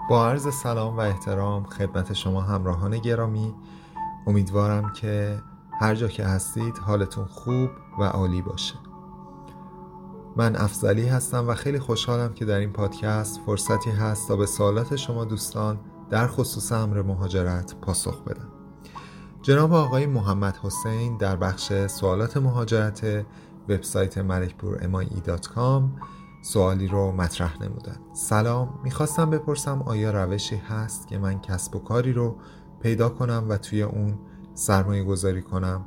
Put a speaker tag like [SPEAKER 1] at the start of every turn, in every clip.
[SPEAKER 1] با عرض سلام و احترام خدمت شما همراهان گرامی، امیدوارم که هر جا که هستید حالتون خوب و عالی باشه. من افضلی هستم و خیلی خوشحالم که در این پادکست فرصتی هست تا به سوالات شما دوستان در خصوص امر مهاجرت پاسخ بدم. جناب آقای محمد حسین در بخش سوالات مهاجرت وبسایت malikpur.com سوالی رو مطرح نمودن. سلام، میخواستم بپرسم آیا روشی هست که من کسب و کاری رو پیدا کنم و توی اون سرمایه گذاری کنم؟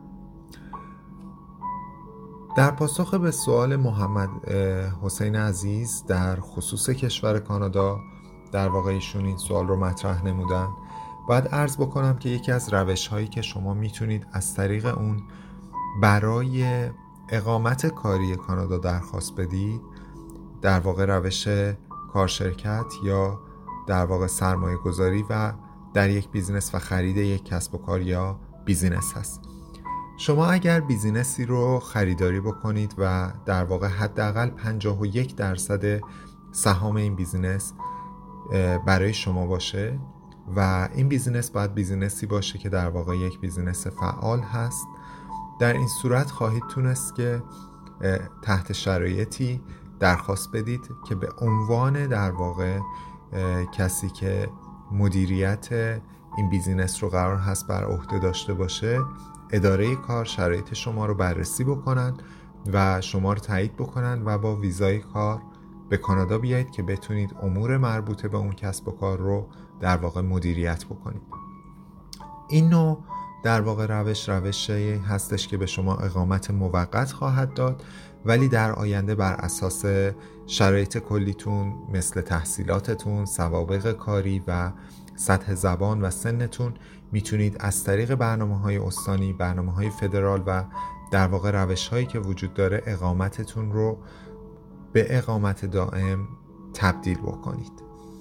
[SPEAKER 1] در پاسخ به سوال محمد حسین عزیز در خصوص کشور کانادا، در واقع ایشون این سوال رو مطرح نمودن، باید عرض بکنم که یکی از روش هایی که شما میتونید از طریق اون برای اقامت کاری کانادا درخواست بدید، در واقع روش کارشرکت یا در واقع سرمایه گذاری و در یک بیزینس و خرید یک کسب و کار یا بیزینس هست. شما اگر بیزینسی رو خریداری بکنید و در واقع حداقل 51% سهام این بیزینس برای شما باشه و این بیزینس باید بیزینسی باشه که در واقع یک بیزینس فعال هست، در این صورت خواهید تونست که تحت شرایطی درخواست بدید که به عنوان در واقع کسی که مدیریت این بیزینس رو قرار هست بر عهده داشته باشه، اداره کار شرایط شما رو بررسی بکنن و شما رو تایید بکنن و با ویزای کار به کانادا بیایید که بتونید امور مربوطه به اون کسب و کار رو در واقع مدیریت بکنید. این نوع در واقع روشی هستش که به شما اقامت موقت خواهد داد، ولی در آینده بر اساس شرایط کلیتون مثل تحصیلاتتون، سوابق کاری و سطح زبان و سنتون میتونید از طریق برنامه‌های استانی، برنامه‌های فدرال و در واقع روش‌هایی که وجود داره اقامتتون رو به اقامت دائم تبدیل بکنید.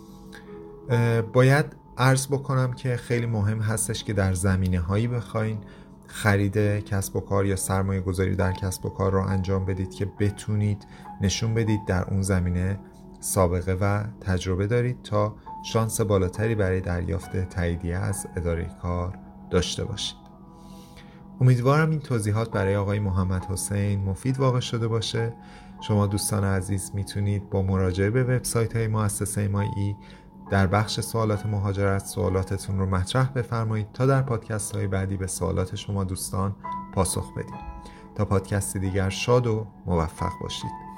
[SPEAKER 1] باید عرض بکنم که خیلی مهم هستش که در زمینه‌هایی بخواین خرید کسب و کار یا سرمایه گذاری در کسب و کار رو انجام بدید که بتونید نشون بدید در اون زمینه سابقه و تجربه دارید تا شانس بالاتری برای دریافت تاییدیه از اداره کار داشته باشید. امیدوارم این توضیحات برای آقای محمد حسین مفید واقع شده باشه. شما دوستان عزیز میتونید با مراجعه به وبسایت های مؤسسه مایی در بخش سوالات مهاجرت سوالاتتون رو مطرح بفرمایید تا در پادکست های بعدی به سوالات شما دوستان پاسخ بدیم. تا پادکست دیگر شاد و موفق باشید.